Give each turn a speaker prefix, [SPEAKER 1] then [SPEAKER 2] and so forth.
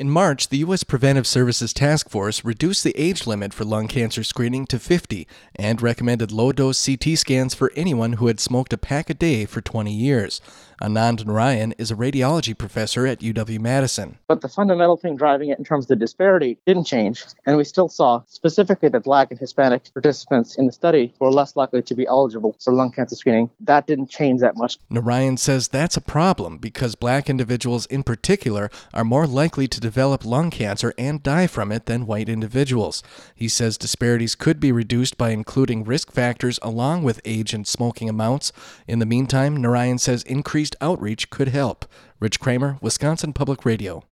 [SPEAKER 1] In March, the U.S. Preventive Services Task Force reduced the age limit for lung cancer screening to 50 and recommended low-dose CT scans for anyone who had smoked a pack a day for 20 years. Anand Narayan is a radiology professor at UW-Madison.
[SPEAKER 2] But the fundamental thing driving it in terms of the disparity didn't change, and we still saw specifically that Black and Hispanic participants in the study were less likely to be eligible for lung cancer screening. That didn't change that much.
[SPEAKER 1] Narayan says that's a problem because Black individuals in particular are more likely to develop lung cancer and die from it than white individuals. He says disparities could be reduced by including risk factors along with age and smoking amounts. In the meantime, Narayan says increased outreach could help. Rich Kramer, Wisconsin Public Radio.